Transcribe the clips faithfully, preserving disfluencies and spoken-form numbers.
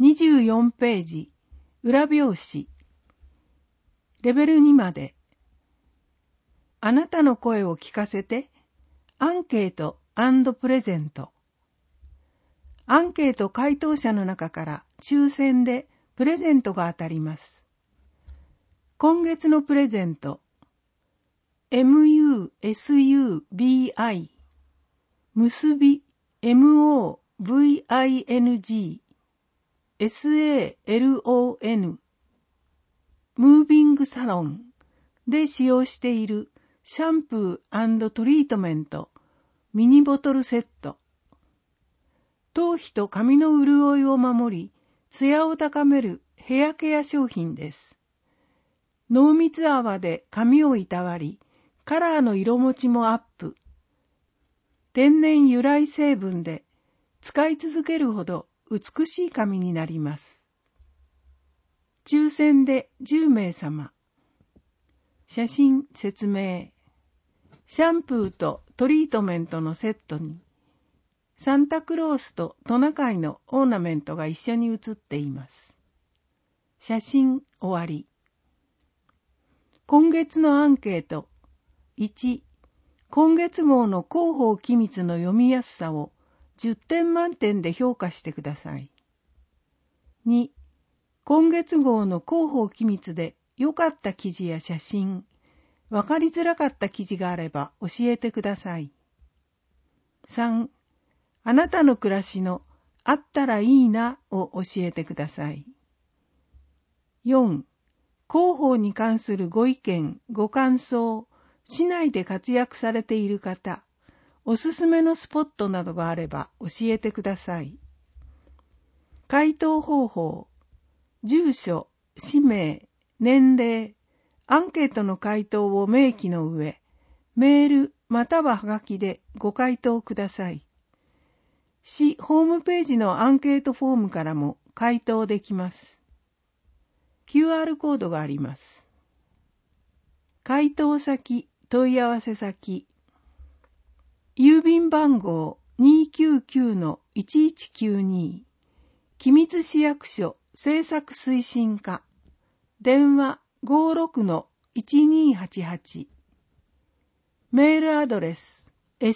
にじゅうよんページ、裏表紙。レベルにまで。あなたの声を聞かせて、アンケート&プレゼント。アンケート回答者の中から抽選でプレゼントが当たります。今月のプレゼント、エムユーエスユービーアイ、結び エムオーブイアイエヌジー、エスエーエルオーエヌ、ムービングサロンで使用しているシャンプー&トリートメントミニボトルセット。頭皮と髪の潤いを守り、ツヤを高めるヘアケア商品です。濃密泡で髪をいたわり、カラーの色持ちもアップ。天然由来成分で使い続けるほど美しい髪になります。抽選でじゅうめいさま。写真説明。シャンプーとトリートメントのセットに、サンタクロースとトナカイのオーナメントが一緒に写っています。写真終わり。今月のアンケート。いち、今月号の広報機密の読みやすさをじゅってん満点で評価してください。に、今月号の広報機密で良かった記事や写真、わかりづらかった記事があれば教えてください。さん、あなたの暮らしのあったらいいなを教えてください。よん、広報に関するご意見、ご感想、市内で活躍されている方、おすすめのスポットなどがあれば教えてください。回答方法、住所、氏名、年齢、アンケートの回答を明記の上、メールまたははがきでご回答ください。市ホームページのアンケートフォームからも回答できます。キューアール コードがあります。回答先、問い合わせ先。郵便番号 にーきゅうきゅうのいちいちきゅうに、君津市役所政策推進課。電話 ごーろくのいちにーはちはち。メールアドレス セ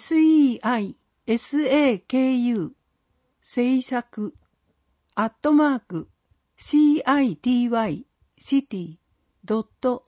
seisaku 制作アットマーク city city ドット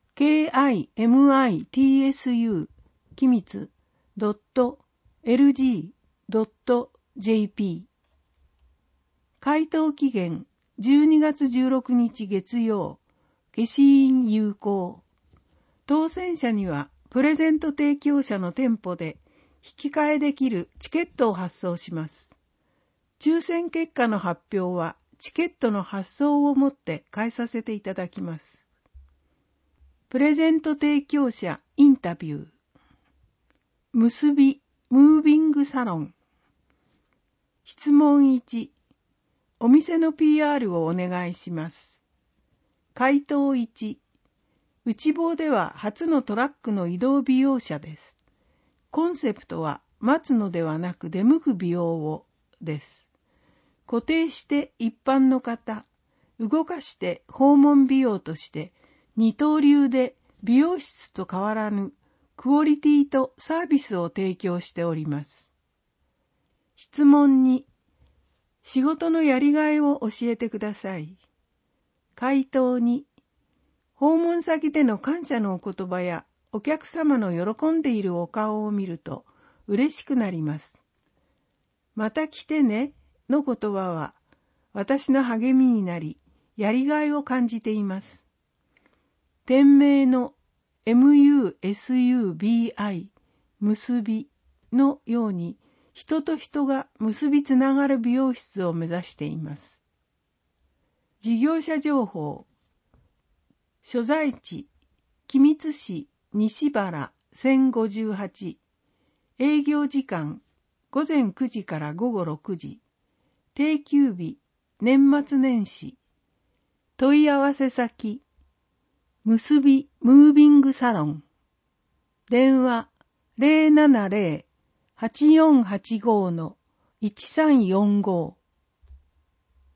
kimitsu きみつ ドット エルジー ドット ジェーピー。 回答期限じゅうにがつじゅうろくにち月曜。消印有効。当選者にはプレゼント提供者の店舗で引き換えできるチケットを発送します。抽選結果の発表はチケットの発送をもって返させていただきます。プレゼント提供者インタビュー。結びムービングサロン。質問いち、お店の ピーアール をお願いします。回答いち、内房では初のトラックの移動美容車です。コンセプトは待つのではなく出向く美容をです。固定して一般の方、動かして訪問美容として二刀流で美容室と変わらぬクオリティとサービスを提供しております。質問に、仕事のやりがいを教えてください。回答に、訪問先での感謝のお言葉やお客様の喜んでいるお顔を見ると嬉しくなります。また来てねの言葉は私の励みになり、やりがいを感じています。店名の エムユーエスユービーアイ 結びのように人と人が結びつながる美容室を目指しています。事業者情報。所在地、君津市西原せんごじゅうはち。営業時間、ごぜんくじからごごろくじ。定休日、年末年始。問い合わせ先、結びムービングサロン。電話 ゼロななゼロ はちよんはちご のいちさんよんご。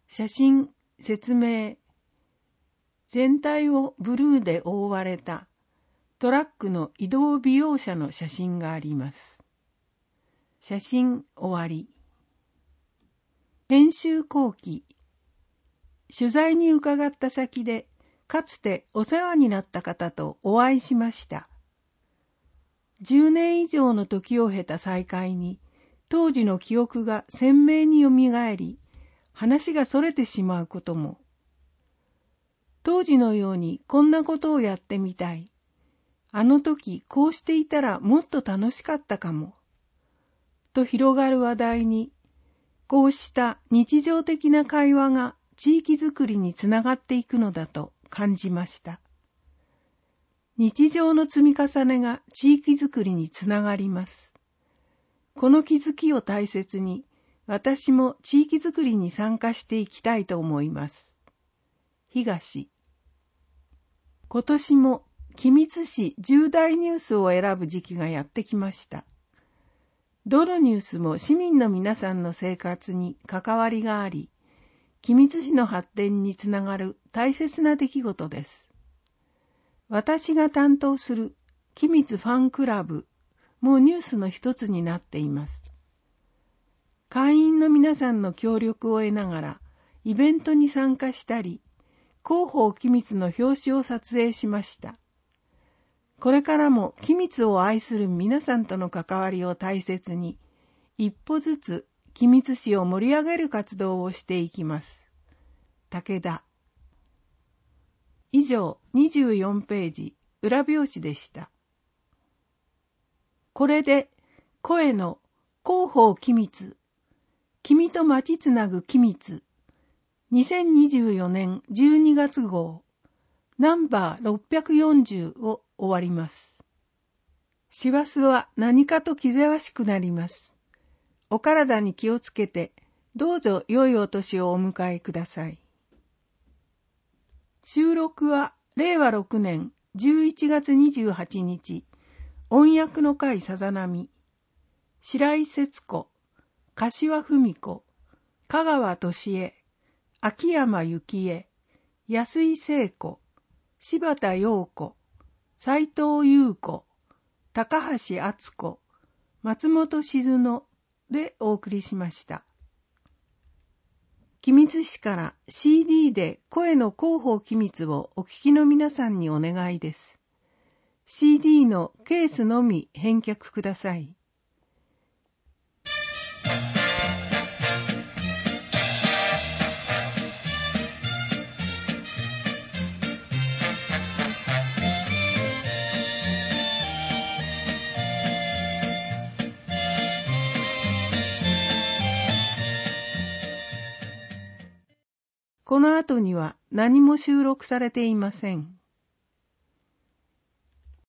写真、説明。全体をブルーで覆われたトラックの移動備用車の写真があります。写真終わり。編集後期。取材に伺った先で、かつてお世話になった方とお会いしました。じゅうねん以上の時を経た再会に、当時の記憶が鮮明によみがえり、話がそれてしまうことも。当時のようにこんなことをやってみたい。あの時こうしていたらもっと楽しかったかも。と広がる話題に、こうした日常的な会話が地域づくりにつながっていくのだと感じました。日常の積み重ねが地域づくりにつながります。この気づきを大切に、私も地域づくりに参加していきたいと思います。東。今年も君津市重大ニュースを選ぶ時期がやってきました。どのニュースも市民の皆さんの生活に関わりがあり、君津市の発展につながる大切な出来事です。私が担当する君津ファンクラブもニュースの一つになっています。会員の皆さんの協力を得ながらイベントに参加したり、広報君津の表紙を撮影しました。これからも君津を愛する皆さんとの関わりを大切に、一歩ずつ君津市を盛り上げる活動をしていきます。武田。以上にじゅうよんページ裏表紙でした。これで声の広報君津、君と町つなぐ君津、にせんにじゅうよねんじゅうにがつ号、ナンバーろっぴゃくよんじゅうを終わります。師走は何かと気ぜわしくなります。お体に気をつけて、どうぞ良いお年をお迎えください。収録はれいわろくねんじゅういちがつにじゅうはちにち、音訳の会さざなみ、白井節子、柏文子、香川俊恵、秋山幸恵、安井聖子、柴田陽子、斉藤優子、高橋敦子、松本静乃でお送りしました。君津市から シーディー で声の広報君津をお聞きの皆さんにお願いです。シーディー のケースのみ返却ください。この後には何も収録されていません。